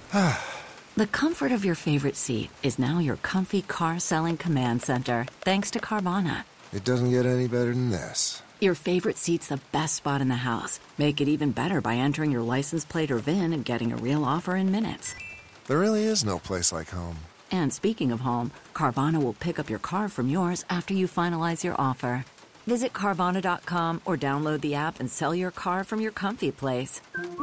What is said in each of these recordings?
The comfort of your favorite seat is now your comfy car-selling command center, thanks to Carvana. It doesn't get any better than this. Your favorite seat's the best spot in the house. Make it even better by entering your license plate or VIN and getting a real offer in minutes. There really is no place like home. And speaking of home, Carvana will pick up your car from yours after you finalize your offer. Visit Carvana.com or download the app and sell your car from your comfy place.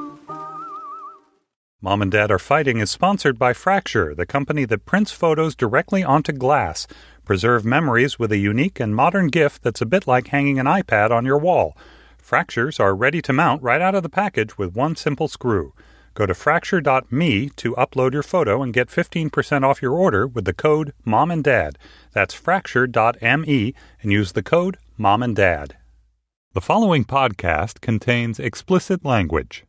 Mom and Dad Are Fighting is sponsored by Fracture, the company that prints photos directly onto glass. Preserve memories with a unique and modern gift that's a bit like hanging an iPad on your wall. Fractures are ready to mount right out of the package with one simple screw. Go to fracture.me to upload your photo and get 15% off your order with the code MOMANDDAD. That's fracture.me and use the code MOMANDDAD. The following podcast contains explicit language.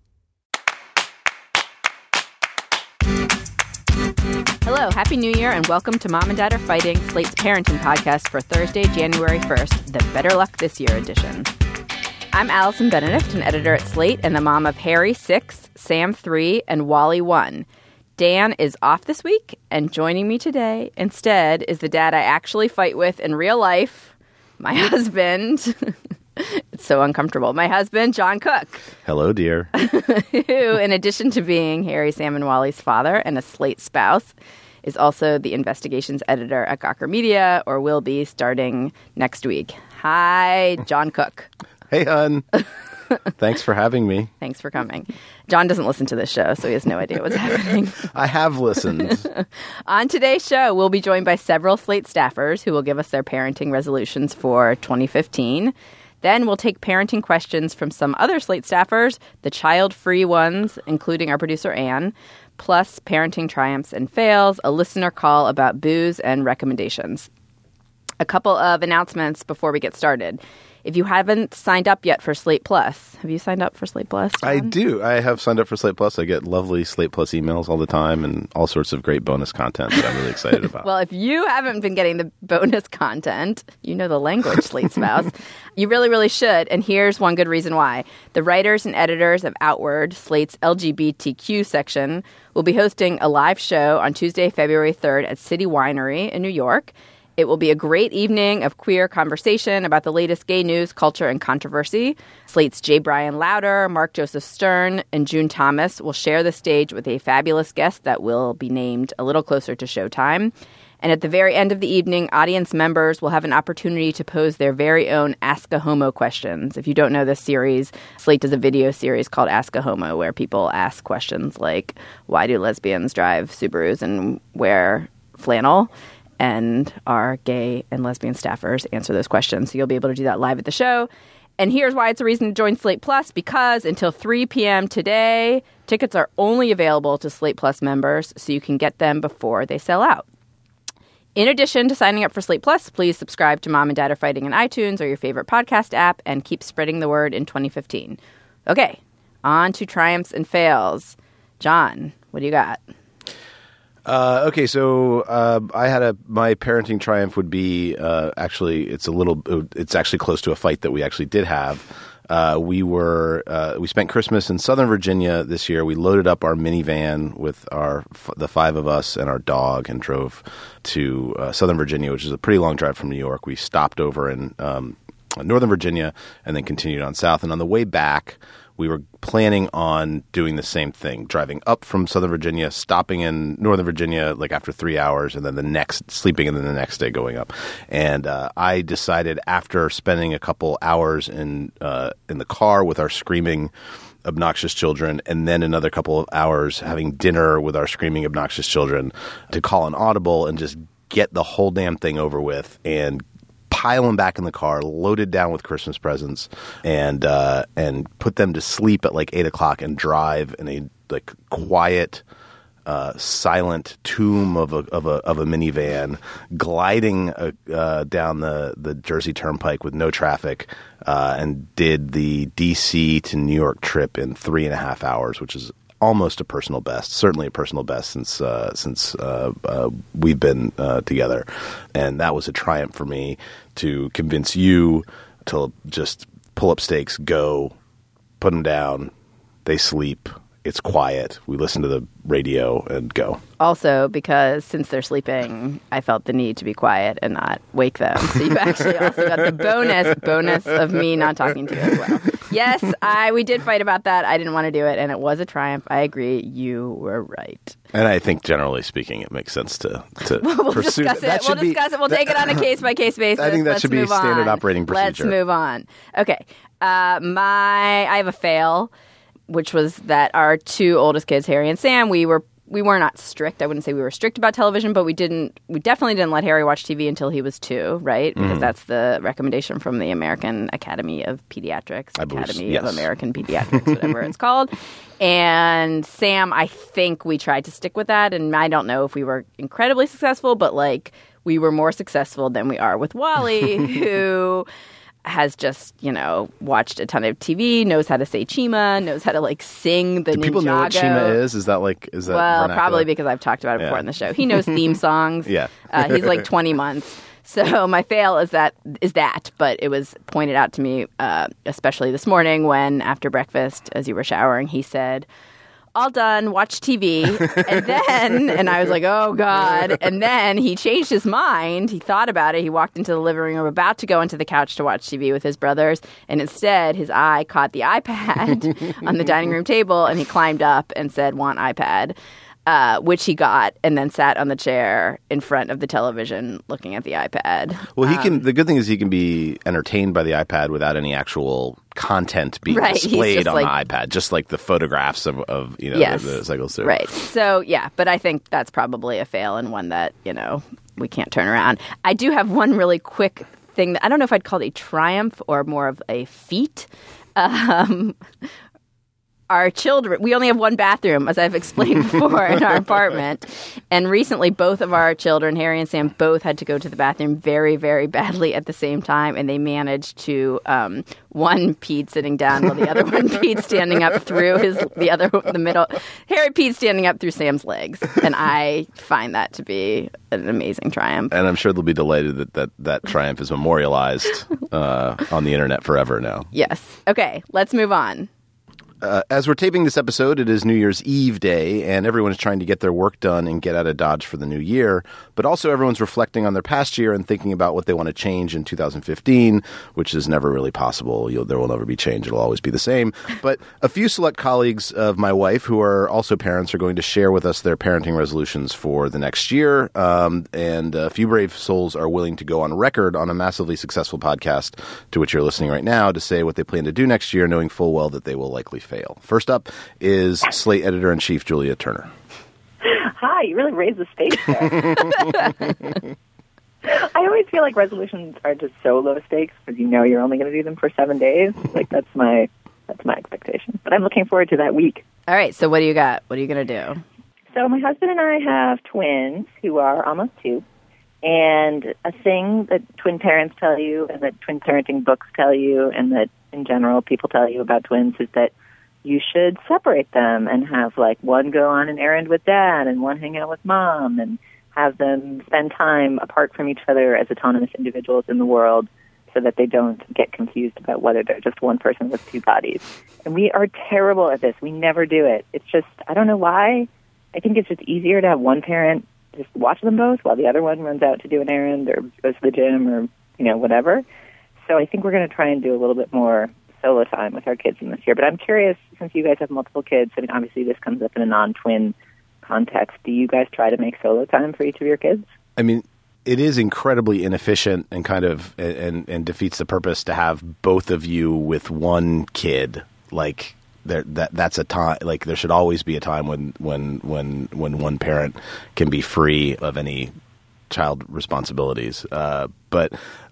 Hello, Happy New Year, and welcome to Mom and Dad Are Fighting, Slate's parenting podcast for Thursday, January 1st, the Better Luck This Year edition. I'm Allison Benedict, an editor at Slate and the mom of Harry 6, Sam 3, and Wally 1. Dan is off this week, and joining me today instead is the dad I actually fight with in real life, my husband. It's so uncomfortable. My husband, John Cook. Hello, dear. Who, in addition to being Harry, Sam, and Wally's father and a Slate spouse, is also the investigations editor at Gawker Media, or will be starting next week. Hi, John Cook. Hey, hon. Thanks for having me. Thanks for coming. John doesn't listen to this show, so he has no idea what's happening. I have listened. On today's show, we'll be joined by several Slate staffers who will give us their parenting resolutions for 2015. Then we'll take parenting questions from some other Slate staffers, the child-free ones, including our producer Anne, plus parenting triumphs and fails, a listener call about booze, and recommendations. A couple of announcements before we get started. If you haven't signed up yet for Slate Plus, have you signed up for Slate Plus, John? I do. I have signed up for Slate Plus. I get lovely Slate Plus emails all the time and all sorts of great bonus content that I'm really excited about. Well, if you haven't been getting the bonus content, you know the language, Slate spouse, you really, really should. And here's one good reason why. The writers and editors of Outward, Slate's LGBTQ section, will be hosting a live show on Tuesday, February 3rd at City Winery in New York. It will be a great evening of queer conversation about the latest gay news, culture, and controversy. Slate's J. Brian Lauder, Mark Joseph Stern, and June Thomas will share the stage with a fabulous guest that will be named a little closer to showtime. And at the very end of the evening, audience members will have an opportunity to pose their very own Ask a Homo questions. If you don't know this series, Slate does a video series called Ask a Homo, where people ask questions like, why do lesbians drive Subarus and wear flannel? And our gay and lesbian staffers answer those questions. So you'll be able to do that live at the show. And here's why it's a reason to join Slate Plus, because until 3 p.m. today, tickets are only available to Slate Plus members, so you can get them before they sell out. In addition to signing up for Slate Plus, please subscribe to Mom and Dad Are Fighting in iTunes or your favorite podcast app and keep spreading the word in 2015. Okay, on to triumphs and fails. John, what do you got? Okay, so I had my parenting triumph would be it's actually close to a fight that we actually did have. We spent Christmas in Southern Virginia this year. We loaded up our minivan with the five of us and our dog and drove to Southern Virginia, which is a pretty long drive from New York. We stopped over in Northern Virginia and then continued on south. And on the way back, we were planning on doing the same thing, driving up from Southern Virginia, stopping in Northern Virginia like after 3 hours, and then sleeping, and then the next day going up. And I decided after spending a couple hours in the car with our screaming, obnoxious children, and then another couple of hours having dinner with our screaming, obnoxious children, to call an audible and just get the whole damn thing over with and pile them back in the car, loaded down with Christmas presents, and put them to sleep at like 8 o'clock and drive in a quiet, silent tomb of a minivan, gliding down the Jersey Turnpike with no traffic, and did the D.C. to New York trip in 3.5 hours, which is almost a personal best, certainly a personal best since we've been together. And that was a triumph for me to convince you to just pull up stakes, go, put them down, they sleep, it's quiet. We listen to the radio and go. Also, because since they're sleeping, I felt the need to be quiet and not wake them. So you actually also got the bonus of me not talking to you as well. Yes, we did fight about that. I didn't want to do it, and it was a triumph. I agree. You were right. And I think, generally speaking, it makes sense to we'll pursue discuss it. We'll discuss it. We'll take it on a case-by-case basis. I think that should be standard operating procedure. Let's move on. Okay. I have a fail, which was that our two oldest kids, Harry and Sam, we were not strict. I wouldn't say we were strict about television, but we definitely didn't let Harry watch TV until he was 2, right? Because that's the recommendation from the American Academy of Pediatrics, Academy of American Pediatrics, whatever it's called. And Sam, I think we tried to stick with that, and I don't know if we were incredibly successful, but like we were more successful than we are with Wally, who has just, watched a ton of TV, knows how to say Chima, knows how to like sing the Ninjago. Do people know what Chima is? Is that well, vernacular? Probably because I've talked about it before on the show. He knows theme songs. Yeah. He's like 20 months. So my fail is that, but it was pointed out to me, especially this morning when after breakfast, as you were showering, he said, "All done, watch TV." And I was like, oh God. And then he changed his mind. He thought about it. He walked into the living room, about to go into the couch to watch TV with his brothers. And instead, his eye caught the iPad on the dining room table, and he climbed up and said, "Want iPad?" Which he got, and then sat on the chair in front of the television looking at the iPad. Well, the good thing is he can be entertained by the iPad without any actual content being displayed on the iPad, just like the photographs of the cycles through. Right. So, yeah, but I think that's probably a fail and one that, we can't turn around. I do have one really quick thing that I don't know if I'd call it a triumph or more of a feat. Our children, we only have one bathroom, as I've explained before, in our apartment. And recently, both of our children, Harry and Sam, both had to go to the bathroom very, very badly at the same time. And they managed to, one peed sitting down while the other one peed standing up through the middle. Harry peed standing up through Sam's legs. And I find that to be an amazing triumph. And I'm sure they'll be delighted that triumph is memorialized on the internet forever now. Yes. Okay, let's move on. As we're taping this episode, it is New Year's Eve day, and everyone is trying to get their work done and get out of Dodge for the new year. But also everyone's reflecting on their past year and thinking about what they want to change in 2015, which is never really possible. There will never be change. It'll always be the same. But a few select colleagues of my wife, who are also parents, are going to share with us their parenting resolutions for the next year. And a few brave souls are willing to go on record on a massively successful podcast to which you're listening right now to say what they plan to do next year, knowing full well that they will likely fail. First up is Slate editor-in-chief Julia Turner. Hi, you really raised the stakes there. I always feel like resolutions are just so low stakes because you're only going to do them for 7 days. Like that's my expectation. But I'm looking forward to that week. All right, so what do you got? What are you going to do? So my husband and I have twins who are almost 2. And a thing that twin parents tell you and that twin parenting books tell you and that in general people tell you about twins is that you should separate them and have like one go on an errand with dad and one hang out with mom and have them spend time apart from each other as autonomous individuals in the world so that they don't get confused about whether they're just one person with 2 bodies. And we are terrible at this. We never do it. It's just, I don't know why. I think it's just easier to have one parent just watch them both while the other one runs out to do an errand or goes to the gym or, whatever. So I think we're going to try and do a little bit more solo time with our kids in this year. But I'm curious, since you guys have multiple kids, I mean, obviously this comes up in a non-twin context. Do you guys try to make solo time for each of your kids? I mean, it is incredibly inefficient and kind of and defeats the purpose to have both of you with one kid. Like that's a time. Like there should always be a time when one parent can be free of any child responsibilities. But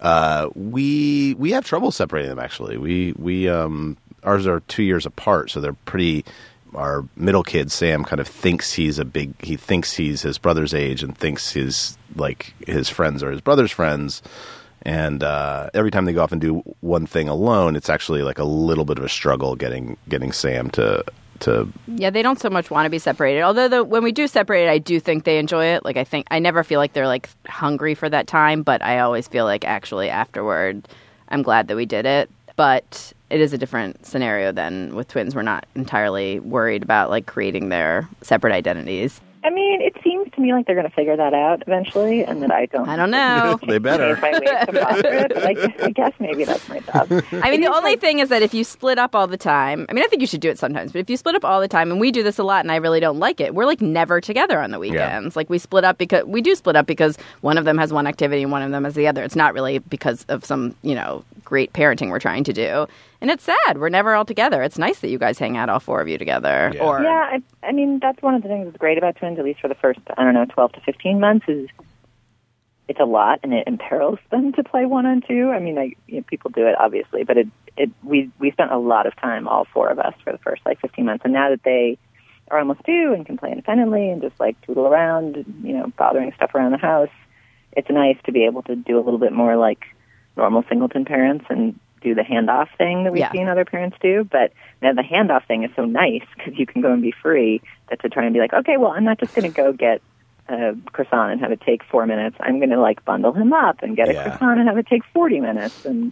we have trouble separating them. Actually, we ours are 2 years apart, so they're pretty. Our middle kid Sam kind of thinks he's his brother's age and thinks his friends are his brother's friends. And every time they go off and do one thing alone, it's actually like a little bit of a struggle getting Sam to. Yeah, they don't so much want to be separated. Although when we do separate, I do think they enjoy it. Like I never feel like they're like hungry for that time, but I always feel like actually afterward, I'm glad that we did it. But it is a different scenario than with twins. We're not entirely worried about like creating their separate identities. I mean, it seems to me like they're going to figure that out eventually, and that I don't know. They better. My way to foster it. Like, I guess maybe that's my job. I mean, the only thing is that if you split up all the time, I mean, I think you should do it sometimes, but if you split up all the time, and we do this a lot, and I really don't like it, we're like never together on the weekends. Yeah. Like we split up because one of them has one activity and one of them has the other. It's not really because of some, great parenting we're trying to do. And it's sad. We're never all together. It's nice that you guys hang out, all four of you together. Yeah. I mean, that's one of the things that's great about twins, at least for the first, 12 to 15 months, is it's a lot, and it imperils them to play one-on-two. I mean, people do it, obviously, but we spent a lot of time, all four of us, for the first, 15 months. And now that they are almost due and can play independently and just, tootle around, bothering stuff around the house, it's nice to be able to do a little bit more like normal singleton parents and do the handoff thing that we've seen other parents do. But now the handoff thing is so nice because you can go and be free, that to try and be like, okay, well, I'm not just going to go get a croissant and have it take 4 minutes. I'm going to bundle him up and get a croissant and have it take 40 minutes. And,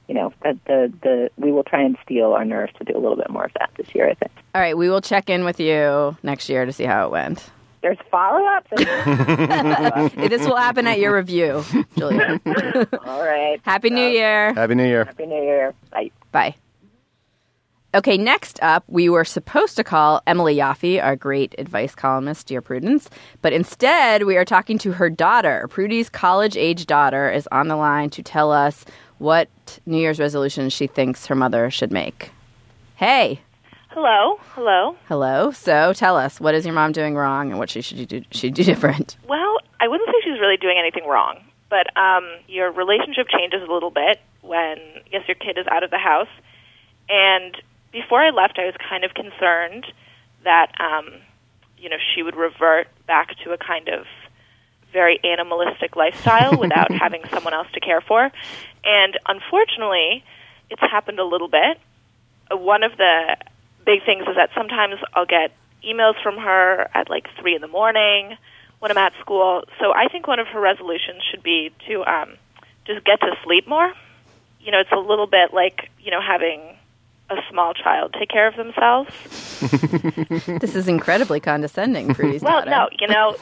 that we will try and steel our nerves to do a little bit more of that this year, I think. All right. We will check in with you next year to see how it went. There's follow-ups. This will happen at your review, Julia. All right. Happy New Year. Happy New Year. Happy New Year. Bye. Bye. Okay, next up, we were supposed to call Emily Yaffe, our great advice columnist, Dear Prudence, but instead we are talking to her daughter. Prudy's college-age daughter is on the line to tell us what New Year's resolutions she thinks her mother should make. Hey. Hello. Hello. So tell us, what is your mom doing wrong and what should do different? Well, I wouldn't say she's really doing anything wrong, but your relationship changes a little bit when, I guess, your kid is out of the house. And before I left, I was kind of concerned that, she would revert back to a kind of very animalistic lifestyle without having someone else to care for. And unfortunately, it's happened a little bit. One of the big things is that sometimes I'll get emails from her at 3 in the morning when I'm at school. So I think one of her resolutions should be to just get to sleep more. It's a little bit like, having a small child take care of themselves. This is incredibly condescending, Prudy's daughter. Well, no,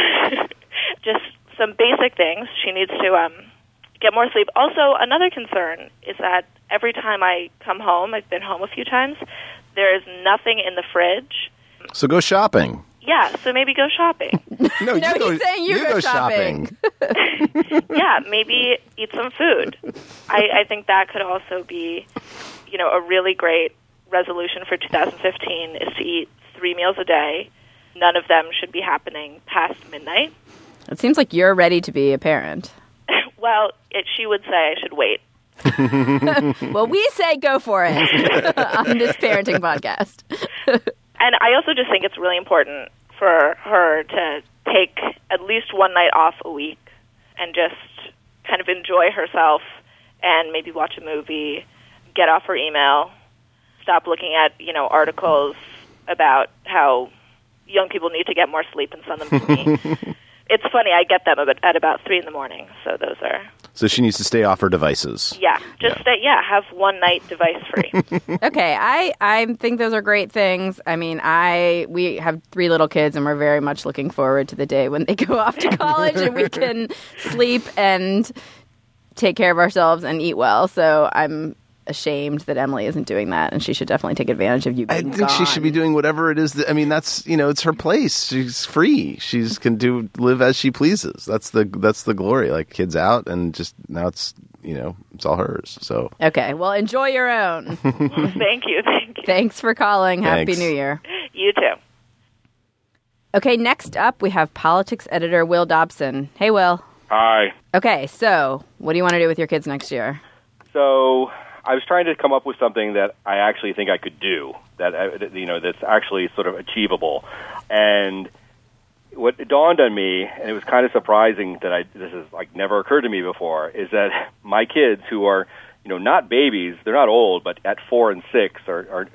just some basic things. She needs to get more sleep. Also, another concern is that every time I come home, I've been home a few times, there is nothing in the fridge. So go shopping. Yeah, so maybe go shopping. No, he's saying you go shopping. Yeah, maybe eat some food. I think that could also be, a really great resolution for 2015 is to eat 3 meals a day. None of them should be happening past midnight. It seems like you're ready to be a parent. Well, she would say I should wait. Well, we say go for it on this parenting podcast. And I also just think it's really important for her to take at least one night off a week and just kind of enjoy herself and maybe watch a movie, get off her email, stop looking at, articles about how young people need to get more sleep and send them to me. It's funny, I get them at about 3 in the morning, so those are... So she needs to stay off her devices. Yeah, have one night device free. Okay, I think those are great things. I mean, we have 3 little kids, and we're very much looking forward to the day when they go off to college and we can sleep and take care of ourselves and eat well. So I'm ashamed that Emily isn't doing that, and she should definitely take advantage of you being I think she should be doing whatever it is. That's it's her place. She's free. She's can live as she pleases. That's the glory. Kids out, and just now it's it's all hers. So okay, well, enjoy your own. Thank you. Thanks for calling. Happy New Year. You too. Okay, next up we have politics editor Will Dobson. Hey, Will. Hi. Okay, so what do you want to do with your kids next year? So I was trying to come up with something that I actually think I could do, that's actually sort of achievable. And what dawned on me, and it was kind of surprising that this has never occurred to me before, is that my kids, who are not babies, they're not old, but at 4 and 6 are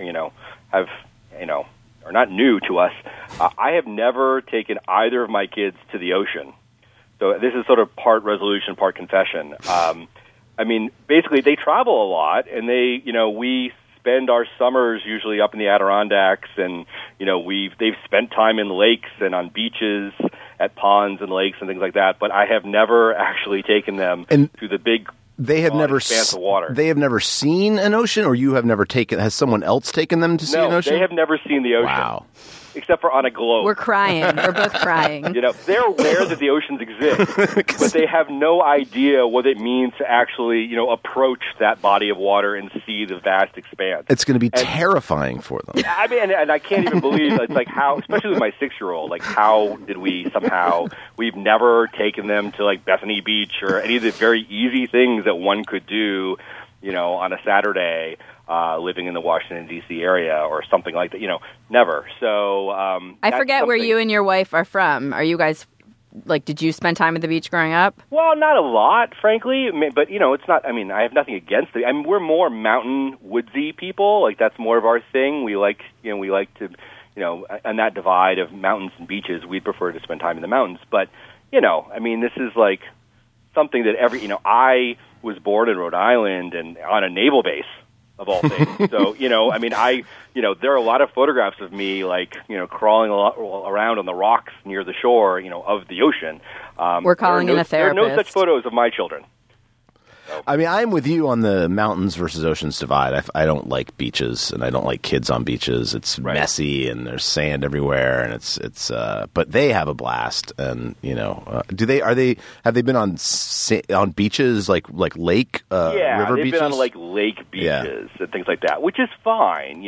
not new to us. I have never taken either of my kids to the ocean. So this is sort of part resolution, part confession. Basically, they travel a lot, and we spend our summers usually up in the Adirondacks, and they've spent time in lakes and on beaches, at ponds and lakes and things like that. But I have never actually taken them to the big. They have never expanse of water. They have never seen an ocean, or you have never taken. Has someone else taken them to see an ocean? No, they have never seen the ocean. Wow. Except for on a globe. We're crying. We're both crying. They're aware that the oceans exist, but they have no idea what it means to actually, approach that body of water and see the vast expanse. It's going to be terrifying for them. I mean, and I can't even believe it's like how, especially with my 6-year-old, like how did we've never taken them to like Bethany Beach or any of the very easy things that one could do, on a Saturday. Living in the Washington, D.C. area or something like that, never. So I forget where you and your wife are from. Are you guys, did you spend time at the beach growing up? Well, not a lot, frankly, but, it's not, I have nothing against it. We're more mountain, woodsy people. Like, that's more of our thing. We like to, on that divide of mountains and beaches, we'd prefer to spend time in the mountains. But, this is like something that I was born in Rhode Island and on a naval base. Of all things. So, there are a lot of photographs of me, crawling around on the rocks near the shore, of the ocean. We're calling in a therapist. There are no such photos of my children. So. I'm with you on the mountains versus oceans divide. I don't like beaches, and I don't like kids on beaches. It's messy, and there's sand everywhere, and it's. But they have a blast, and have they been on beaches like lake river they've beaches? Been on lake beaches and things like that, which is fine,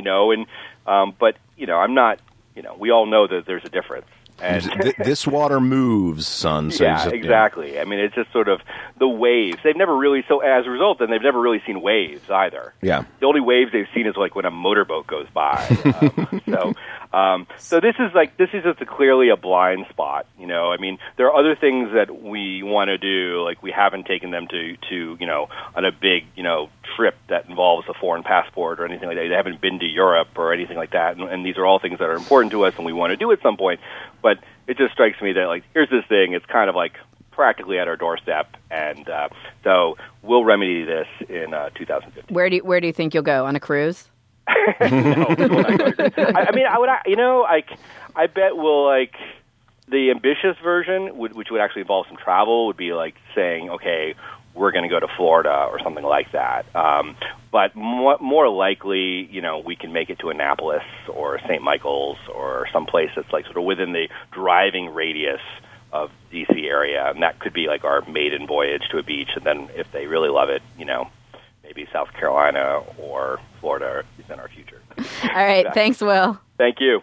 but I'm not. We all know that there's a difference. And this water moves, son. So exactly. It's just sort of the waves. They've never really, so as a result, then they've never really seen waves either. Yeah. The only waves they've seen is when a motorboat goes by. So this is just clearly a blind spot. There are other things that we want to do. Like we haven't taken them to on a big trip that involves a foreign passport or anything like that. They haven't been to Europe or anything like that. And these are all things that are important to us and we want to do at some point. But it just strikes me that, here's this thing. It's kind of practically at our doorstep, and so we'll remedy this in 2015. Where do you think you'll go, on a cruise? No, I bet we'll the ambitious version, which would actually involve some travel, would be saying, okay, we're going to go to Florida or something like that. But more likely, we can make it to Annapolis or St. Michael's or someplace that's sort of within the driving radius of D.C. area. And that could be our maiden voyage to a beach. And then if they really love it, maybe South Carolina or Florida is in our future. All right. Thanks, Will. Thank you.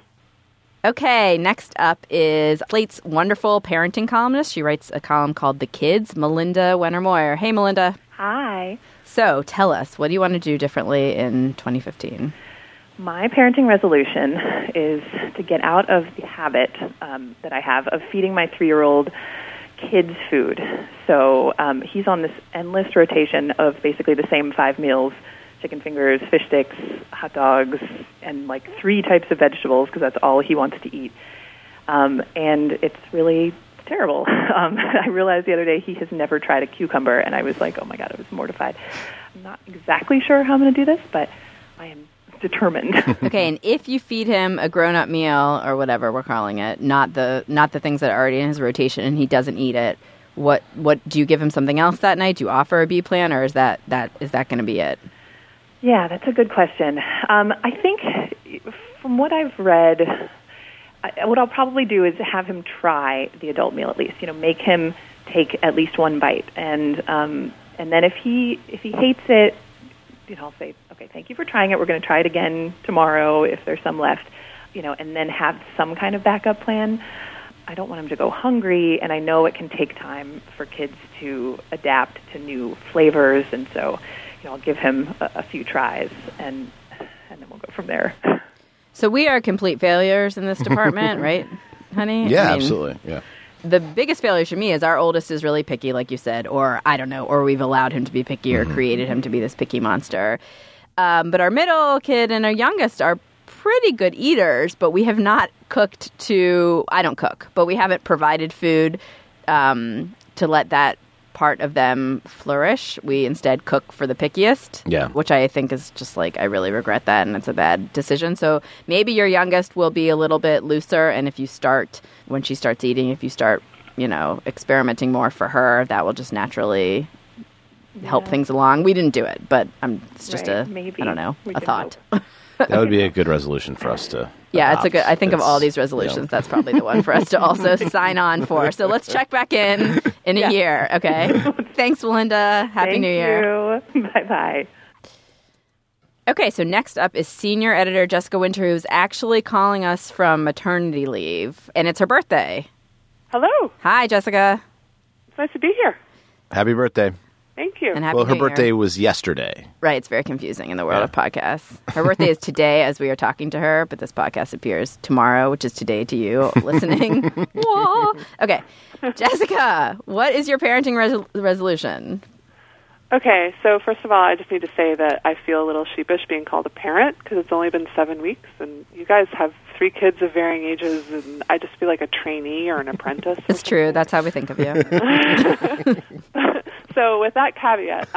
Okay, next up is Slate's wonderful parenting columnist. She writes a column called The Kids, Melinda Wenner-Moyer. Hey, Melinda. Hi. So tell us, what do you want to do differently in 2015? My parenting resolution is to get out of the habit that I have of feeding my 3-year-old kids food. So he's on this endless rotation of basically the same 5 meals: chicken fingers, fish sticks, hot dogs, and 3 types of vegetables, because that's all he wants to eat. And it's really terrible. I realized the other day he has never tried a cucumber, and I was like, oh my God, I was mortified. I'm not exactly sure how I'm going to do this, but I am determined. Okay, and if you feed him a grown-up meal, or whatever we're calling it, not the things that are already in his rotation, and he doesn't eat it, what do you give him something else that night? Do you offer a B plan, or is that going to be it? Yeah, that's a good question. I think from what I've read, what I'll probably do is have him try the adult meal at least. Make him take at least one bite, and then if he hates it, I'll say, okay, thank you for trying it. We're going to try it again tomorrow if there's some left, and then have some kind of backup plan. I don't want him to go hungry, and I know it can take time for kids to adapt to new flavors, and so I'll give him a few tries, and then we'll go from there. So we are complete failures in this department, right, honey? Yeah, absolutely. Yeah. The biggest failure to me is our oldest is really picky, like you said, or I don't know, or we've allowed him to be picky or created him to be this picky monster. But our middle kid and our youngest are pretty good eaters, but we have not I don't cook, but we haven't provided food to let that part of them flourish. We instead cook for the pickiest, which I think is just like, I really regret that, and it's a bad decision. So maybe your youngest will be a little bit looser, and if you start, when she starts eating, if you start, experimenting more for her, that will just naturally help things along. We didn't do it, but it's just maybe. I don't know, a thought. That would be a good resolution for us to adopt. It's a good, I think of all these resolutions, that's probably the one for us to also sign on for. So let's check back in a year, okay? Thanks, Belinda. Happy New Year. Thank you. Bye-bye. Okay, so next up is senior editor Jessica Winter, who's actually calling us from maternity leave, and it's her birthday. Hello. Hi, Jessica. It's nice to be here. Happy birthday. Thank you. And happy New her Year. birthday was yesterday. Right, it's very confusing in the world of podcasts. Her birthday is today as we are talking to her, but this podcast appears tomorrow, which is today to you listening. Whoa. Okay, Jessica, what is your parenting resolution? Okay, so first of all, I just need to say that I feel a little sheepish being called a parent because it's only been 7 weeks, and you guys have 3 kids of varying ages, and I just feel like a trainee or an apprentice. It's true. That's how we think of you. So with that caveat,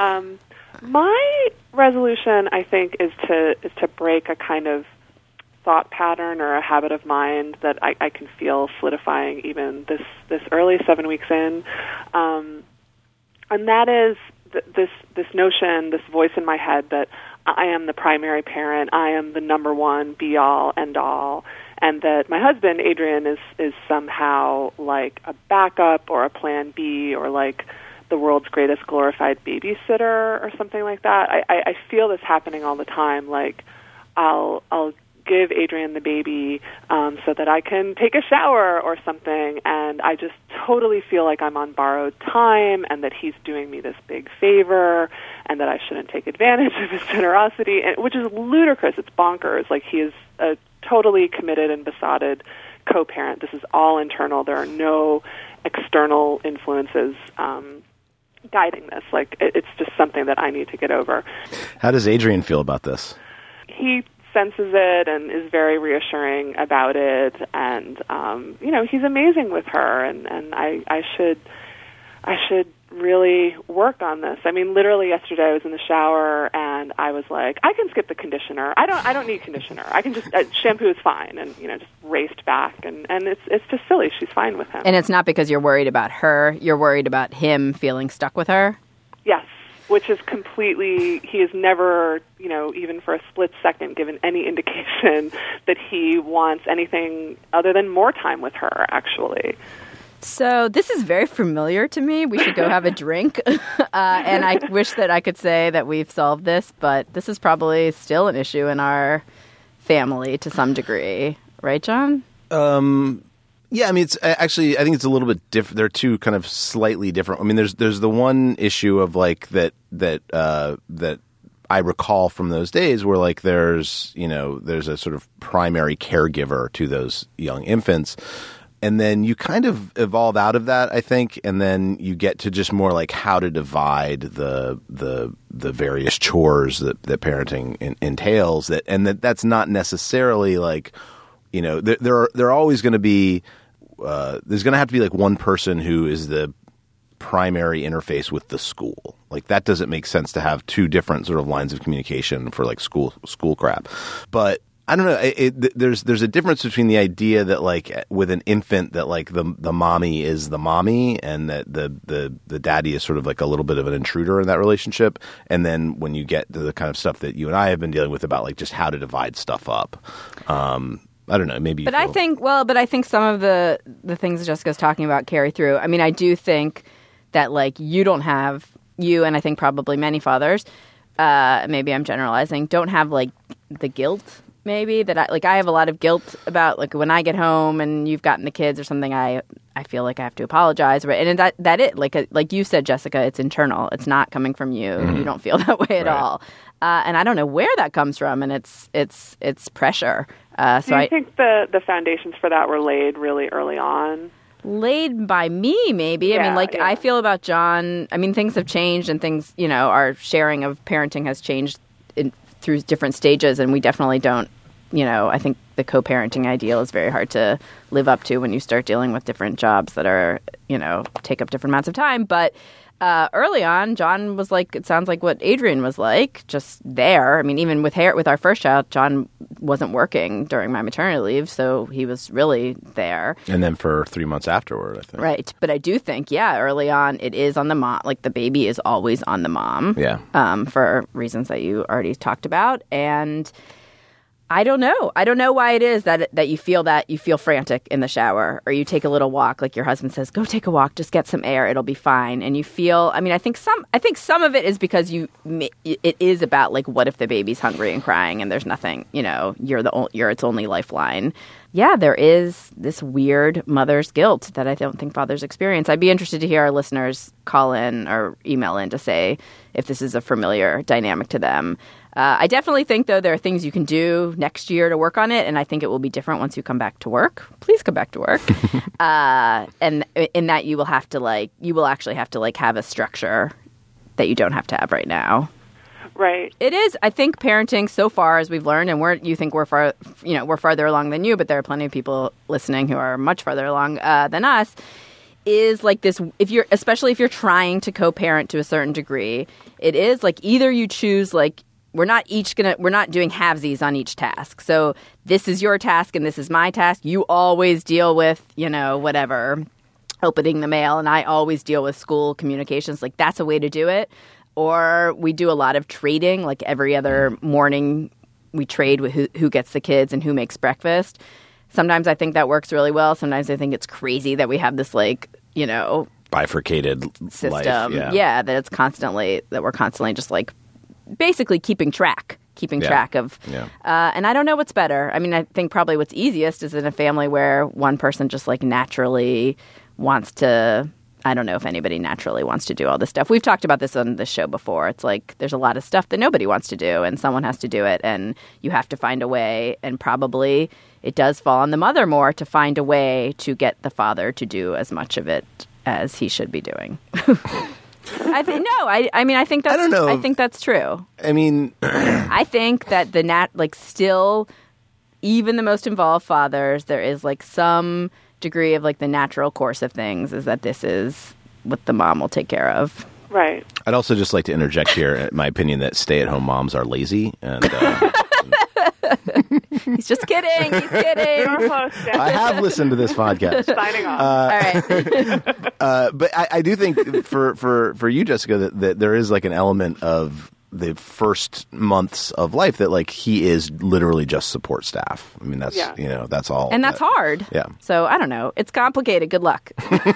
my resolution, I think, is to break a kind of thought pattern or a habit of mind that I can feel solidifying even this early 7 weeks in, and that is this notion, this voice in my head that I am the primary parent, I am the number one, be all, end all, and that my husband, Adrian, is somehow like a backup or a plan B or like the world's greatest glorified babysitter or something like that. I feel this happening all the time. Like I'll give Adrian the baby so that I can take a shower or something, and I just totally feel like I'm on borrowed time and that he's doing me this big favor and that I shouldn't take advantage of his generosity, which is ludicrous. It's bonkers. Like, he is a totally committed and besotted co-parent. This is all internal. There are no external influences guiding this. Like, it's just something that I need to get over. How does Adrian feel about this? He senses it and is very reassuring about it, and he's amazing with her, and I should really work on this. I mean, literally yesterday I was in the shower and I was like, I can skip the conditioner. I don't need conditioner. I can just shampoo is fine, and just raced back, and it's just silly. She's fine with him. And it's not because you're worried about her. You're worried about him feeling stuck with her. Yes. Which is completely, he has never, even for a split second given any indication that he wants anything other than more time with her, actually. So this is very familiar to me. We should go have a drink. And I wish that I could say that we've solved this, but this is probably still an issue in our family to some degree. Right, John? Yeah, I mean, it's actually, I think it's a little bit different. They're two kind of slightly different. I mean, there's the one issue of like that I recall from those days where like there's a sort of primary caregiver to those young infants. And then you kind of evolve out of that, I think, and then you get to just more like how to divide the various chores that parenting entails. That's not necessarily like, there are always going to be there's going to have to be like one person who is the primary interface with the school. Like, that doesn't make sense to have two different sort of lines of communication for like school crap. But I don't know. There's a difference between the idea that like with an infant that like the mommy is the mommy and that the daddy is sort of like a little bit of an intruder in that relationship, and then when you get to the kind of stuff that you and I have been dealing with about like just how to divide stuff up. I don't know. Maybe. But I think some of the things Jessica's talking about carry through. I mean, I do think that like you and I think probably many fathers, maybe I'm generalizing, don't have like the guilt. Maybe that I have a lot of guilt about like when I get home and you've gotten the kids or something. I feel like I have to apologize, and that it like you said, Jessica, it's internal. It's not coming from you. Mm-hmm. You don't feel that way at all. And I don't know where that comes from, and it's pressure. So do you think the foundations for that were laid really early on? Laid by me, maybe. Yeah, I mean, I feel about John. I mean, things have changed, and things, our sharing of parenting has changed through different stages, and we definitely don't I think the co-parenting ideal is very hard to live up to when you start dealing with different jobs that are, take up different amounts of time. But early on, John was like, it sounds like what Adrian was like, just there. I mean, even with our first child, John wasn't working during my maternity leave, so he was really there. And then for 3 months afterward, I think. Right. But I do think, early on, it is on the mom. Like, the baby is always on the mom. Yeah. For reasons that you already talked about. And I don't know. I don't know why it is that you feel frantic in the shower, or you take a little walk, like your husband says, go take a walk, just get some air, it'll be fine. And you feel, I think some of it is because it is about, like, what if the baby's hungry and crying and there's nothing, you're its only lifeline. Yeah, there is this weird mother's guilt that I don't think fathers experience. I'd be interested to hear our listeners call in or email in to say if this is a familiar dynamic to them. I definitely think, though, there are things you can do next year to work on it, and I think it will be different once you come back to work. Please come back to work. And in that you will actually have to have a structure that you don't have to have right now. Right. It is, I think, parenting so far, as we've learned, and we're farther along than you, but there are plenty of people listening who are much farther along than us, is like this, especially if you're trying to co-parent to a certain degree, it is like either you choose, like, we're not doing halvesies on each task. So this is your task and this is my task. You always deal with, whatever, opening the mail, and I always deal with school communications. Like, that's a way to do it. Or we do a lot of trading, like every other morning we trade with who gets the kids and who makes breakfast. Sometimes I think that works really well. Sometimes I think it's crazy that we have this, like, bifurcated system. Life. Yeah, that we're constantly just, like, basically keeping track of. Yeah. And I don't know what's better. I mean, I think probably what's easiest is in a family where one person just, like, naturally wants to. I don't know if anybody naturally wants to do all this stuff. We've talked about this on the show before. It's like there's a lot of stuff that nobody wants to do, and someone has to do it, and you have to find a way. And probably it does fall on the mother more to find a way to get the father to do as much of it as he should be doing. I think that's. I don't know. I think that's true. I mean, I think that still, even the most involved fathers, there is, like, some degree of, like, the natural course of things is that this is what the mom will take care of. Right. I'd also just like to interject here, my opinion, that stay-at-home moms are lazy. And He's just kidding. He's kidding. I have listened to this podcast. Signing off. All right. But I do think for you, Jessica, that there is, like, an element of the first months of life that, like, he is literally just support staff. I mean, that's, that's all. And that's hard. Yeah. So, I don't know. It's complicated. Good luck.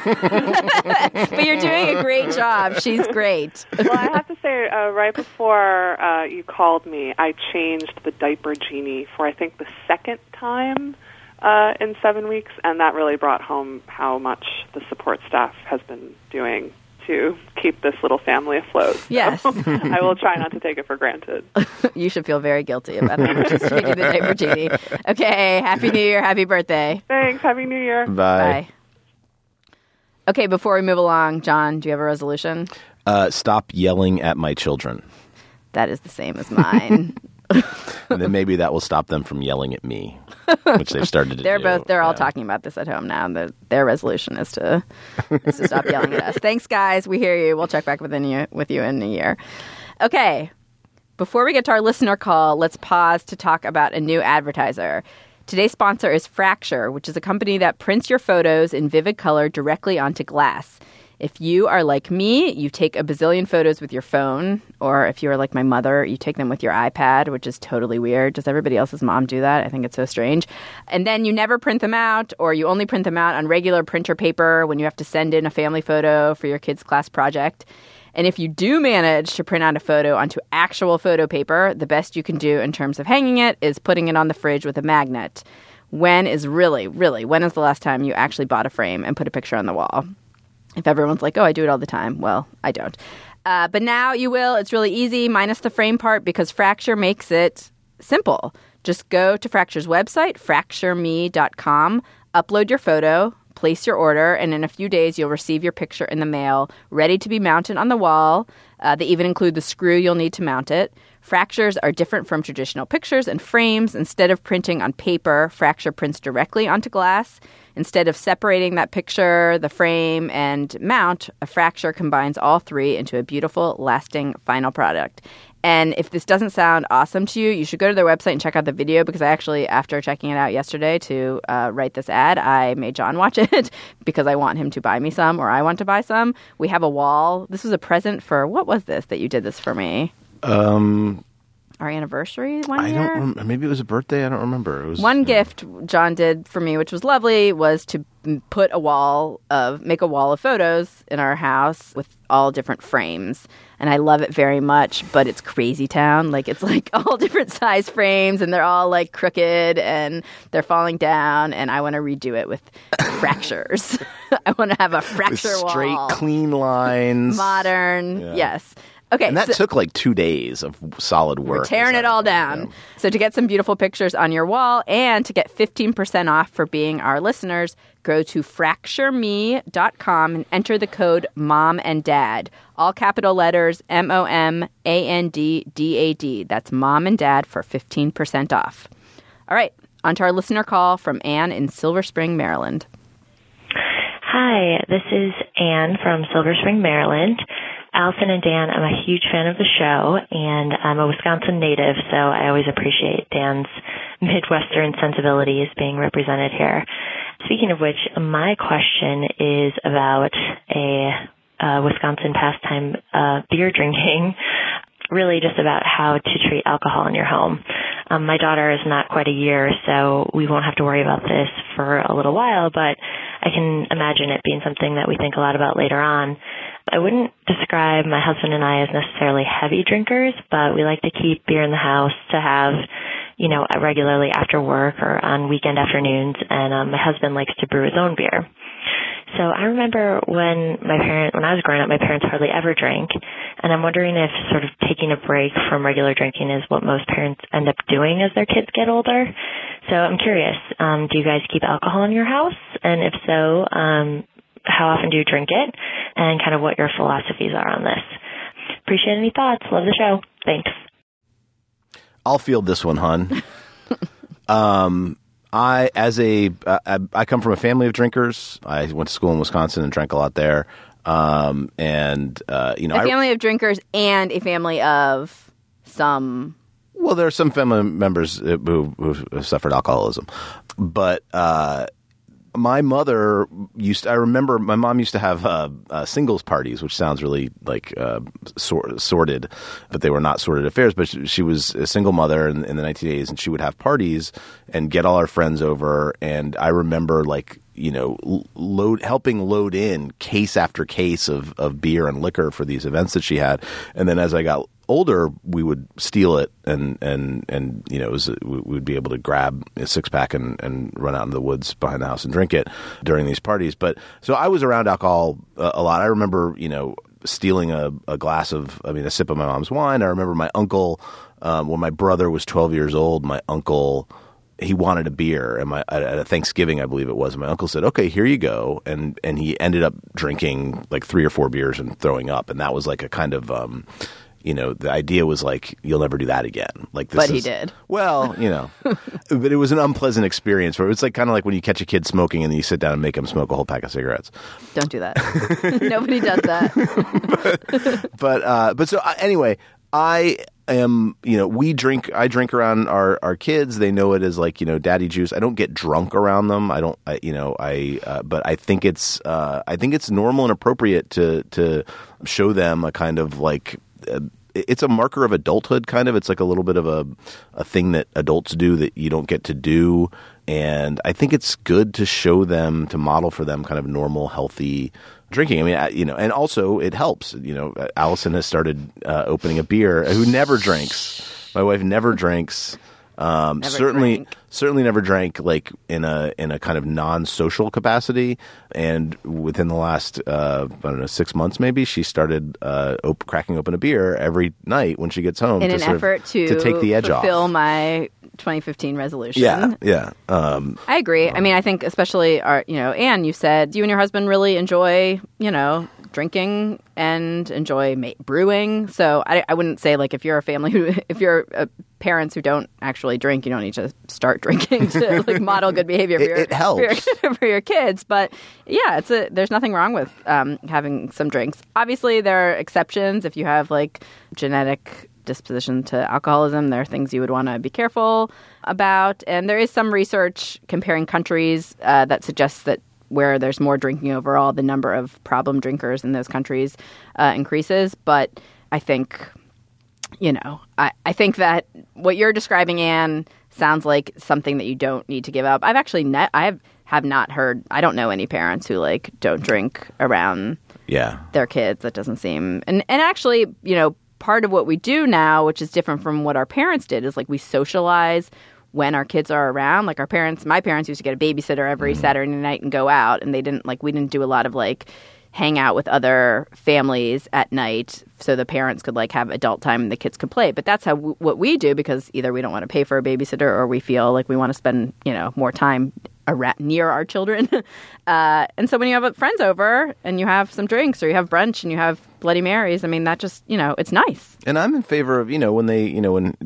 But you're doing a great job. She's great. Well, I have to say, right before you called me, I changed the diaper genie for, I think, the second time in 7 weeks, and that really brought home how much the support staff has been doing to keep this little family afloat. Yes. So I will try not to take it for granted. You should feel very guilty about how much is taking the diaper genie. Okay, Happy New Year, happy birthday. Thanks, Happy New Year. Bye. Okay, before we move along, John, do you have a resolution? Stop yelling at my children. That is the same as mine. And then maybe that will stop them from yelling at me, which they've started to do. They're all talking about this at home now. Their resolution is to stop yelling at us. Thanks, guys. We hear you. We'll check back with you in a year. Okay. Before we get to our listener call, let's pause to talk about a new advertiser. Today's sponsor is Fracture, which is a company that prints your photos in vivid color directly onto glass. If you are like me, you take a bazillion photos with your phone, or if you're like my mother, you take them with your iPad, which is totally weird. Does everybody else's mom do that? I think it's so strange. And then you never print them out, or you only print them out on regular printer paper when you have to send in a family photo for your kid's class project. And if you do manage to print out a photo onto actual photo paper, the best you can do in terms of hanging it is putting it on the fridge with a magnet. When is the last time you actually bought a frame and put a picture on the wall? If everyone's like, oh, I do it all the time. Well, I don't. But now you will. It's really easy, minus the frame part, because Fracture makes it simple. Just go to Fracture's website, fractureme.com, upload your photo, place your order, and in a few days you'll receive your picture in the mail, ready to be mounted on the wall. They even include the screw you'll need to mount it. Fractures are different from traditional pictures and frames. Instead of printing on paper, Fracture prints directly onto glass. Instead of separating that picture, the frame, and mount, a Fracture combines all three into a beautiful, lasting final product. And if this doesn't sound awesome to you, you should go to their website and check out the video, because I actually, after checking it out yesterday to write this ad, I made John watch it because I want him to buy me some, or I want to buy some. We have a wall. This was a present for, what was this that you did this for me? Our anniversary one year? I don't maybe it was a birthday. I don't remember. It was one gift John did for me, which was lovely, was to make a wall of photos in our house with all different frames. And I love it very much, but it's crazy town. Like, it's like all different size frames, and they're all like crooked and they're falling down, and I want to redo it with fractures. I want to have a fracture with wall. Straight, clean lines. Modern, yes. Okay, and that took like 2 days of solid work. We're tearing it all down. Yeah. So to get some beautiful pictures on your wall and to get 15% off for being our listeners, go to fractureme.com and enter the code Mom and Dad. All capital letters, MOMANDDAD. That's Mom and Dad for 15% off. All right, on to our listener call from Anne in Silver Spring, Maryland. Hi, this is Anne from Silver Spring, Maryland. Allison and Dan, I'm a huge fan of the show, and I'm a Wisconsin native, so I always appreciate Dan's Midwestern sensibilities being represented here. Speaking of which, my question is about a Wisconsin pastime, beer drinking, really just about how to treat alcohol in your home. My daughter is not quite a year, so we won't have to worry about this for a little while, but I can imagine it being something that we think a lot about later on. I wouldn't describe my husband and I as necessarily heavy drinkers, but we like to keep beer in the house to have, regularly after work or on weekend afternoons, and my husband likes to brew his own beer. So I remember when I was growing up, my parents hardly ever drank, and I'm wondering if sort of taking a break from regular drinking is what most parents end up doing as their kids get older. So I'm curious, do you guys keep alcohol in your house? And if so, how often do you drink it? And kind of what your philosophies are on this. Appreciate any thoughts. Love the show. Thanks. I'll field this one, hun. I come from a family of drinkers. I went to school in Wisconsin and drank a lot there. A family of drinkers and a family of some. Well, there are some family members who suffered alcoholism, but my mother I remember my mom used to have singles parties, which sounds really like sordid, but they were not sordid affairs. But she was a single mother in the 1980s, and she would have parties and get all our friends over. And I remember helping load in case after case of beer and liquor for these events that she had. And then as I got older, we would steal it and we would be able to grab a 6-pack and run out into the woods behind the house and drink it during these parties. But so I was around alcohol a lot. I remember, stealing a sip of my mom's wine. I remember my uncle, when my brother was 12 years old, my uncle, he wanted a beer, and at a Thanksgiving, I believe it was. And my uncle said, "Okay, here you go," and he ended up drinking like 3 or 4 beers and throwing up, and that was like a kind of the idea was like, you'll never do that again. He did. Well, but it was an unpleasant experience. It's like kind of like when you catch a kid smoking and then you sit down and make him smoke a whole pack of cigarettes. Don't do that. Nobody does that. but so anyway, I am, I drink around our kids. They know it as like, daddy juice. I don't get drunk around them. But I think it's normal and appropriate to show them a kind of like, it's a marker of adulthood, kind of. It's like a little bit of a thing that adults do that you don't get to do. And I think it's good to show them, to model for them kind of normal, healthy drinking. I mean, and also it helps. Allison has started opening a beer. Who never drinks. My wife never drinks. Certainly never drank like in a kind of non-social capacity. And within the last 6 months maybe, she started cracking open a beer every night when she gets home in an effort to take the edge off. Fulfill my 2015 resolution. Yeah. I agree. I mean, I think especially Anne, you said you and your husband really enjoy, drinking and enjoy brewing. So I wouldn't say like if you're a family if you're parents who don't actually drink, you don't need to start drinking to like model good behavior for it helps. for your kids. But yeah, there's nothing wrong with having some drinks. Obviously, there are exceptions if you have like genetic disposition to alcoholism. There are things you would want to be careful about. And there is some research comparing countries that suggests that where there's more drinking overall, the number of problem drinkers in those countries increases. But I think, I think that what you're describing, Anne, sounds like something that you don't need to give up. I've actually have not heard. I don't know any parents who like don't drink around their kids. That doesn't seem and actually, part of what we do now, which is different from what our parents did, is like we socialize when our kids are around. Like my parents used to get a babysitter every Saturday night and go out, and we didn't do a lot of like hang out with other families at night so the parents could like have adult time and the kids could play. But that's what we do, because either we don't want to pay for a babysitter or we feel like we want to spend, more time near our children. And so when you have friends over and you have some drinks or you have brunch and you have Bloody Marys, I mean, that just, it's nice. And I'm in favor of, when they, when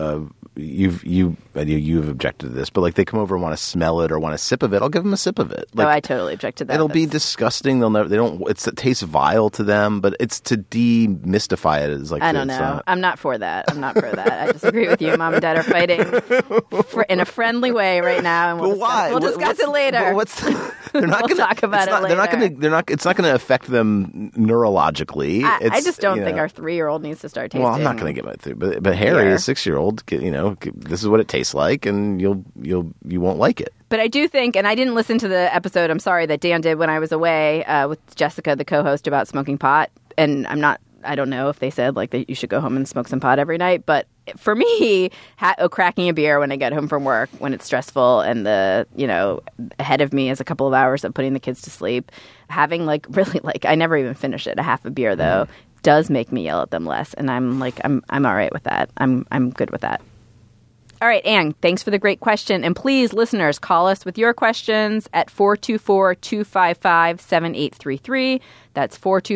you've objected to this, but like they come over and want to smell it or want a sip of it, I'll give them a sip of it. Like, I totally object to that. It'll be disgusting. It tastes vile to them, but it's to demystify it. Is like, I don't know. I'm not for that. I'm not for that. I disagree with you. Mom and Dad are fighting in a friendly way right now, and we'll discuss it later. They're not we'll talk about it later. It's not going to affect them neurologically. I just don't think our 3-year-old needs to start tasting. Well, I'm not going to give it to, but Harry, a 6-year-old, this is what it tastes like, and you won't like it. But I do think, and I didn't listen to the episode, I'm sorry, that Dan did when I was away with Jessica, the co-host, about smoking pot. And I don't know if they said like that you should go home and smoke some pot every night. But for me, cracking a beer when I get home from work, when it's stressful and ahead of me is a couple of hours of putting the kids to sleep, having like really like, I never even finish it, a half a beer though, does make me yell at them less. And I'm like, I'm all right with that. I'm good with that. All right, Anne, thanks for the great question. And please, listeners, call us with your questions at 424-255-7833. That's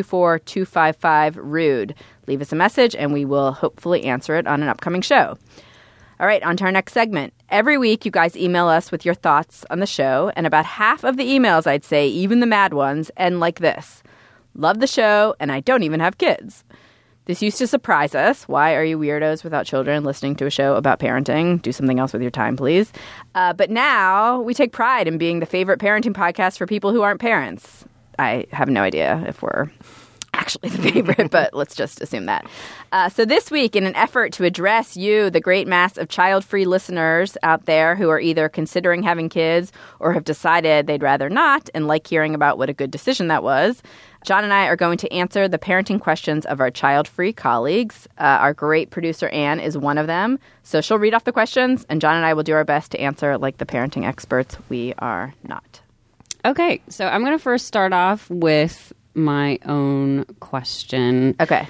424-255-RUDE. Leave us a message, and we will hopefully answer it on an upcoming show. All right, on to our next segment. Every week, you guys email us with your thoughts on the show, and about half of the emails, I'd say, even the mad ones, end like this. Love the show, and I don't even have kids. This used to surprise us. Why are you weirdos without children listening to a show about parenting? Do something else with your time, please. But now we take pride in being the favorite parenting podcast for people who aren't parents. I have no idea if we're actually the favorite, but let's just assume that. So this week, in an effort to address you, the great mass of child-free listeners out there who are either considering having kids or have decided they'd rather not and like hearing about what a good decision that was, John and I are going to answer the parenting questions of our child-free colleagues. Our great producer, Anne, is one of them. So she'll read off the questions, and John and I will do our best to answer like the parenting experts we are not. Okay, so I'm going to first start off with my own question. Okay.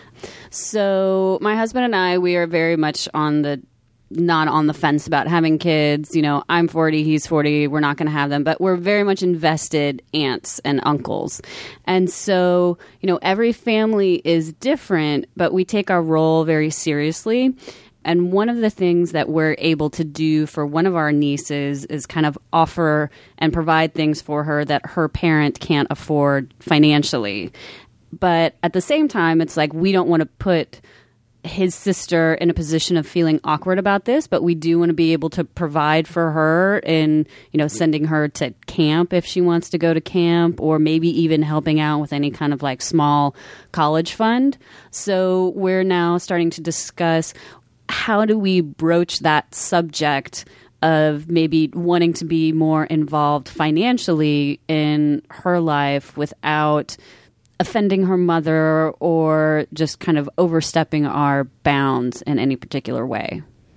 So my husband and I, we are very much not on the fence about having kids. I'm 40, he's 40, we're not going to have them, but we're very much invested aunts and uncles. And so, every family is different, but we take our role very seriously. And one of the things that we're able to do for one of our nieces is kind of offer and provide things for her that her parent can't afford financially. But at the same time, it's like we don't want to put his sister in a position of feeling awkward about this, but we do want to be able to provide for her in, sending her to camp if she wants to go to camp, or maybe even helping out with any kind of like small college fund. So we're now starting to discuss how do we broach that subject of maybe wanting to be more involved financially in her life without offending her mother or just kind of overstepping our bounds in any particular way.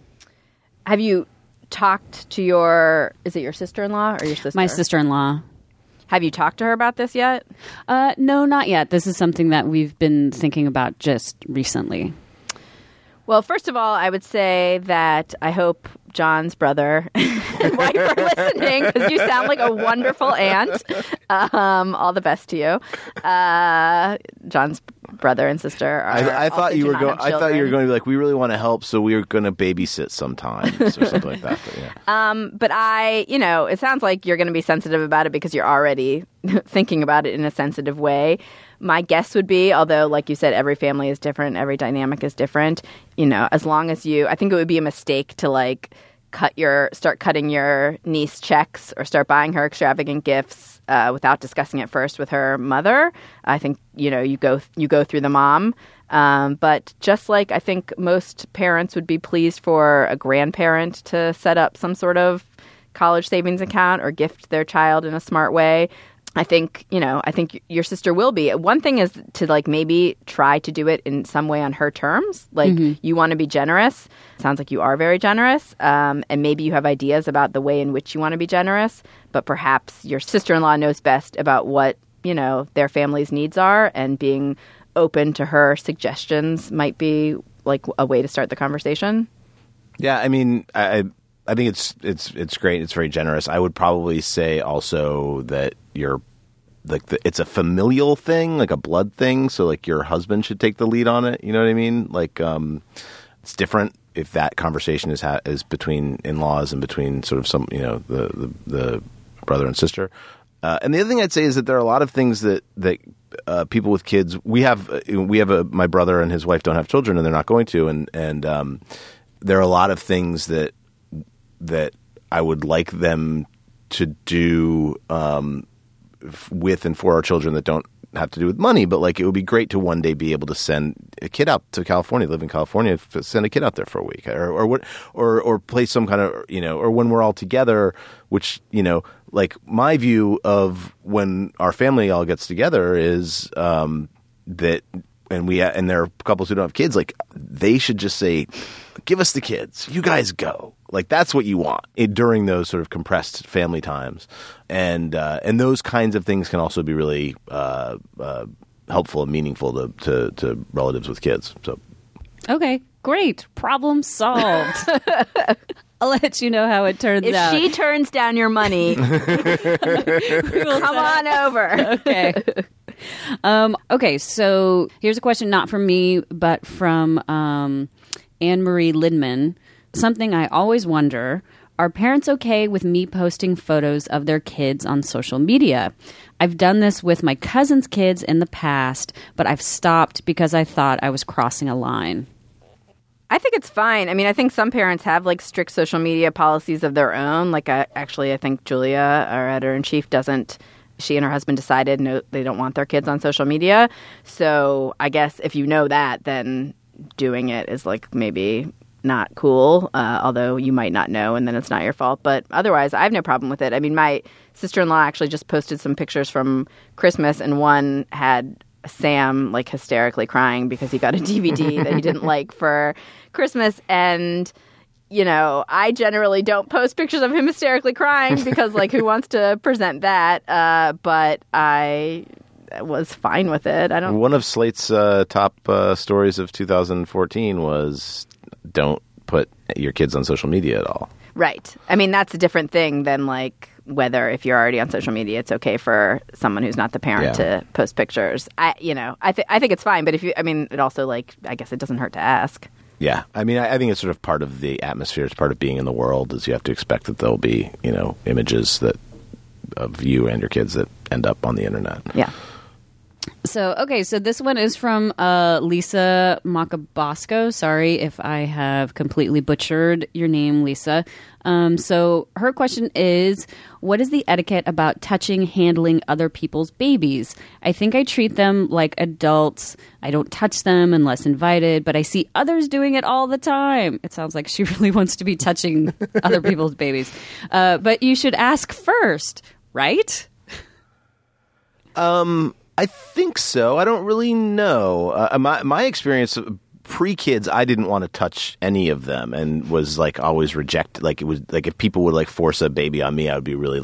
Have you talked to is it your sister-in-law or your sister? My sister-in-law. Have you talked to her about this yet? No, not yet. This is something that we've been thinking about just recently. Well, first of all, I would say that I hope John's brother and wife are listening, because you sound like a wonderful aunt. All the best to you. John's brother and sister are I thought you were going. I thought you were going to be like, we really want to help, so we were going to babysit sometimes or something like that. But, yeah. But it sounds like you're going to be sensitive about it because you're already thinking about it in a sensitive way. My guess would be, although, like you said, every family is different, every dynamic is different. As long as I think it would be a mistake to start cutting your niece checks or start buying her extravagant gifts without discussing it first with her mother. I think you go through the mom. But just like I think most parents would be pleased for a grandparent to set up some sort of college savings account or gift their child in a smart way, I think your sister will be. One thing is to maybe try to do it in some way on her terms. You want to be generous. Sounds like you are very generous. And maybe you have ideas about the way in which you want to be generous. But perhaps your sister-in-law knows best about what, their family's needs are, and being open to her suggestions might be a way to start the conversation. Yeah, I mean, I think it's great. It's very generous. I would probably say also that it's a familial thing, like a blood thing. So your husband should take the lead on it. You know what I mean? It's different if that conversation is between in-laws and between sort of some the brother and sister. And the other thing I'd say is that there are a lot of things that people with kids we have my brother and his wife don't have children, and they're not going to, and there are a lot of things that I would like them to do with and for our children that don't have to do with money, but it would be great to one day be able to send a kid out to California, live in California, send a kid out there for a week, or play some kind of or when we're all together, which my view of when our family all gets together is that. And there are couples who don't have kids. They should just say, "Give us the kids. You guys go." That's what you want during those sort of compressed family times, and those kinds of things can also be really helpful and meaningful to relatives with kids. So, okay, great, problem solved. I'll let you know how it turns out. If she turns down your money, come on over. Okay. Okay, so here's a question not from me, but from Anne-Marie Lindman. Something I always wonder, are parents okay with me posting photos of their kids on social media? I've done this with my cousin's kids in the past, but I've stopped because I thought I was crossing a line. I think it's fine. I mean, I think some parents have strict social media policies of their own. I think Julia, our editor-in-chief, doesn't. She and her husband decided no, they don't want their kids on social media. So I guess if you know that, then doing it is maybe not cool, although you might not know, and then it's not your fault. But otherwise, I have no problem with it. I mean, my sister-in-law actually just posted some pictures from Christmas, and one had Sam hysterically crying because he got a DVD that he didn't like for Christmas. And I generally don't post pictures of him hysterically crying because who wants to present that? But I was fine with it. One of Slate's top stories of 2014 was don't put your kids on social media at all. Right. I mean, that's a different thing than whether if you're already on social media, it's okay for someone who's not the parent to post pictures. I think it's fine. But it also I guess it doesn't hurt to ask. Yeah. I mean, I think it's sort of part of the atmosphere. It's part of being in the world is you have to expect that there'll be, images of you and your kids that end up on the internet. Yeah. So this one is from Lisa Macabosco. Sorry if I have completely butchered your name, Lisa. So her question is, what is the etiquette about touching, handling other people's babies? I think I treat them like adults. I don't touch them unless invited, but I see others doing it all the time. It sounds like she really wants to be touching other people's babies. But you should ask first, right? I think so. I don't really know. My experience pre-kids, I didn't want to touch any of them and was always rejected. It was if people would force a baby on me, I would be really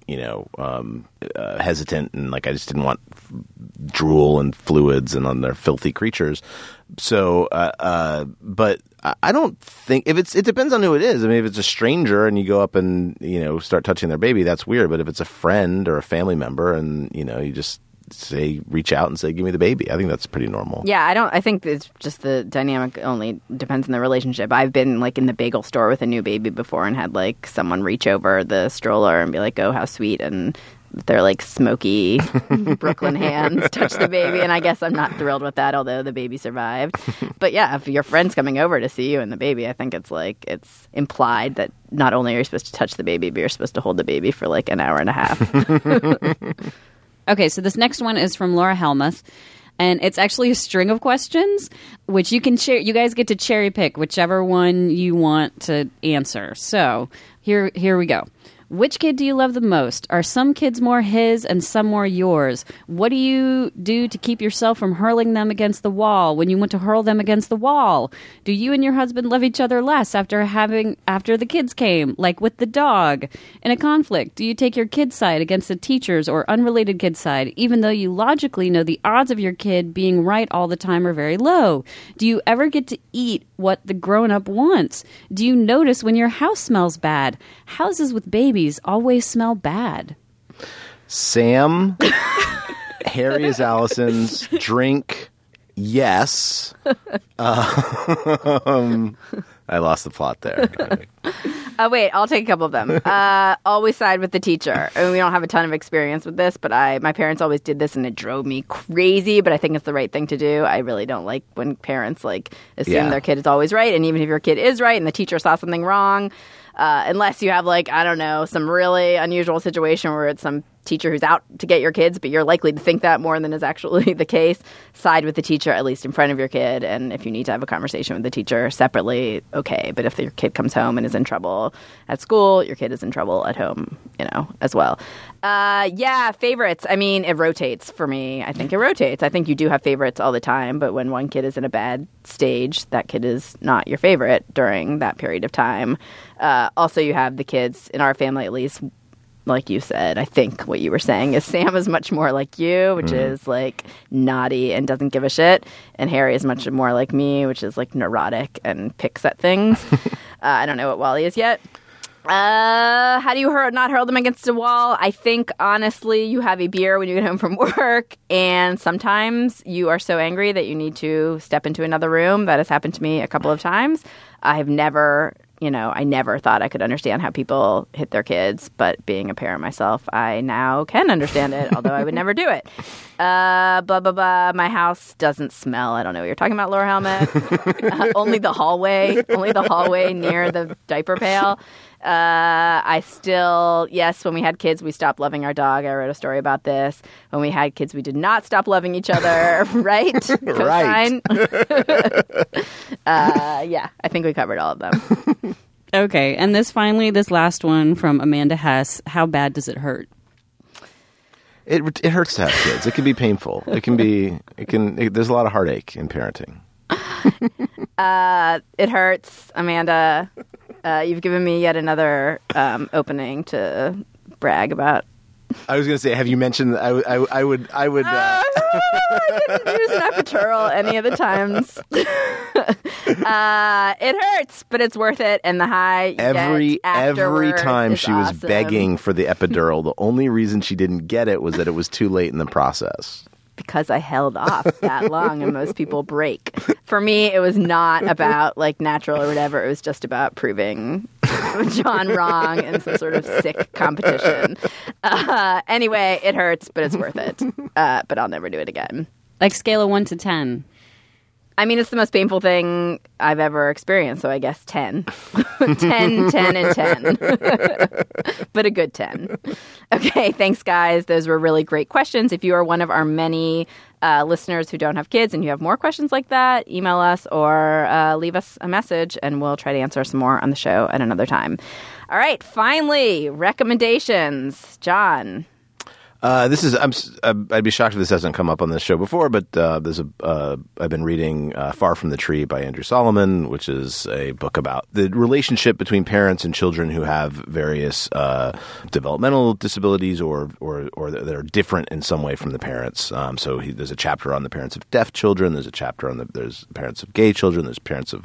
hesitant and I just didn't want drool and fluids and on their filthy creatures. So, but I don't think it depends on who it is. I mean, if it's a stranger and you go up and, start touching their baby, that's weird. But if it's a friend or a family member and, you just reach out and say, give me the baby, I think that's pretty normal. Yeah, I think it's just the dynamic only depends on the relationship. I've been like in the bagel store with a new baby before and had like someone reach over the stroller and be like, oh, how sweet. And their like smoky Brooklyn hands touch the baby, and I guess I'm not thrilled with that, although the baby survived. But yeah, if your friend's coming over to see you and the baby, I think it's implied that not only are you supposed to touch the baby, but you're supposed to hold the baby for like an hour and a half. Okay, so this next one is from Laura Helmuth, and it's actually a string of questions, which you can share. You guys get to cherry pick whichever one you want to answer. So here we go. Which kid do you love the most? Are some kids more his and some more yours? What do you do to keep yourself from hurling them against the wall when you want to hurl them against the wall? Do you and your husband love each other less after the kids came, like with the dog? In a conflict, do you take your kid's side against the teacher's or unrelated kid's side, even though you logically know the odds of your kid being right all the time are very low? Do you ever get to eat what the grown-up wants? Do you notice when your house smells bad? Houses with babies always smell bad. Sam, Harry is Allison's, drink, yes. I lost the plot there. Wait, I'll take a couple of them. Always side with the teacher. I mean, we don't have a ton of experience with this, but my parents always did this, and it drove me crazy, but I think it's the right thing to do. I really don't like when parents assume their kid is always right, and even if your kid is right and the teacher saw something wrong, unless you have some really unusual situation where it's some teacher who's out to get your kids, but you're likely to think that more than is actually the case. Side with the teacher, at least in front of your kid, and if you need to have a conversation with the teacher separately, okay. But if your kid comes home and is in trouble at school, your kid is in trouble at home, as well. Favorites. I mean, it rotates for me. I think it rotates. I think you do have favorites all the time, but when one kid is in a bad stage, that kid is not your favorite during that period of time. Also, you have the kids, in our family at least, like you said, I think what you were saying is Sam is much more like you, which is like naughty and doesn't give a shit. And Harry is much more like me, which is like neurotic and picks at things. I don't know what Wally is yet. How do you not hurl them against a wall? I think, honestly, you have a beer when you get home from work, and sometimes you are so angry that you need to step into another room. That has happened to me a couple of times. I never thought I could understand how people hit their kids, but being a parent myself, I now can understand it, although I would never do it. Blah, blah, blah. My house doesn't smell. I don't know what you're talking about, Laura Helmuth. Only the hallway near the diaper pail. When we had kids, we stopped loving our dog. I wrote a story about this. When we had kids, we did not stop loving each other, right? Right. I think we covered all of them. Okay, and this last one from Amanda Hess. How bad does it hurt? It hurts to have kids. It can be painful. There's a lot of heartache in parenting. It hurts, Amanda. You've given me yet another opening to brag about. I was going to say, have you mentioned? I would. I didn't use an epidural any of the times. It hurts, but it's worth it, and the high every time she was awesome. begging for the epidural, the only reason she didn't get it was that it was too late in the process. Because I held off that long, and most people break. For me, it was not about natural or whatever. It was just about proving John wrong in some sort of sick competition. Anyway, it hurts, but it's worth it. But I'll never do it again. Like scale of 1 to 10. I mean, it's the most painful thing I've ever experienced, so I guess 10. 10, 10, and 10. But a good 10. Okay, thanks, guys. Those were really great questions. If you are one of our many listeners who don't have kids and you have more questions like that, email us or leave us a message, and we'll try to answer some more on the show at another time. All right, finally, recommendations. John. I'd be shocked if this hasn't come up on this show before, but I've been reading Far From the Tree by Andrew Solomon, which is a book about the relationship between parents and children who have various developmental disabilities or that are different in some way from the parents. There's a chapter on the parents of deaf children. There's a chapter on there's parents of gay children. There's parents of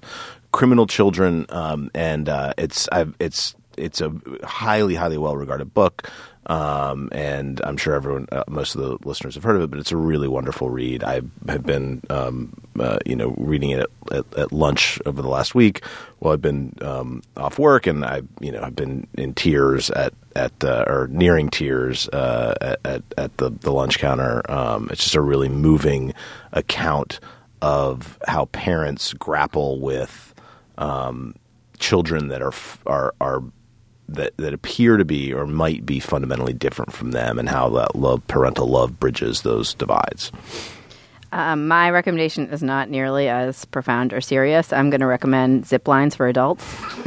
criminal children, and it's a highly, highly well regarded book. And I'm sure most of the listeners have heard of it, but it's a really wonderful read. I have been, reading it at lunch over the last week while I've been off work, and I've been in tears or nearing tears at the lunch counter. It's just a really moving account of how parents grapple with children that are that appear to be or might be fundamentally different from them, and how that parental love bridges those divides. My recommendation is not nearly as profound or serious. I'm going to recommend Zip Lines for adults.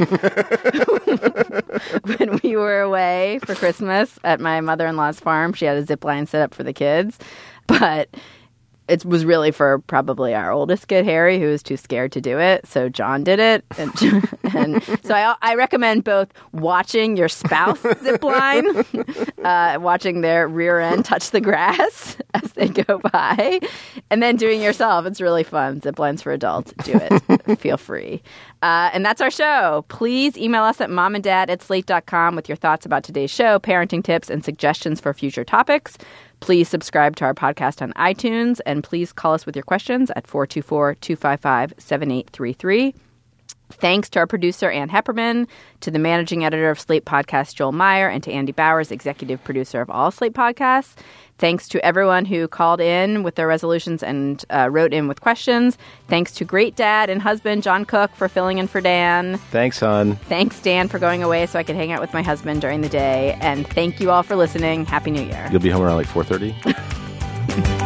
When we were away for Christmas at my mother-in-law's farm, she had a zip line set up for the kids, but it was really for probably our oldest kid, Harry, who was too scared to do it. So John did it. And so I recommend both watching your spouse zip line, watching their rear end touch the grass as they go by, and then doing it yourself. It's really fun. Zip lines for adults. Do it. Feel free. And that's our show. Please email us at momanddad@slate.com with your thoughts about today's show, parenting tips, and suggestions for future topics. Please subscribe to our podcast on iTunes, and please call us with your questions at 424-255-7833. Thanks to our producer, Ann Hepperman, to the managing editor of Slate Podcasts, Joel Meyer, and to Andy Bowers, executive producer of all Slate Podcasts. Thanks to everyone who called in with their resolutions and wrote in with questions. Thanks to great dad and husband, John Cook, for filling in for Dan. Thanks, hon. Thanks, Dan, for going away so I could hang out with my husband during the day. And thank you all for listening. Happy New Year. You'll be home around like 4:30?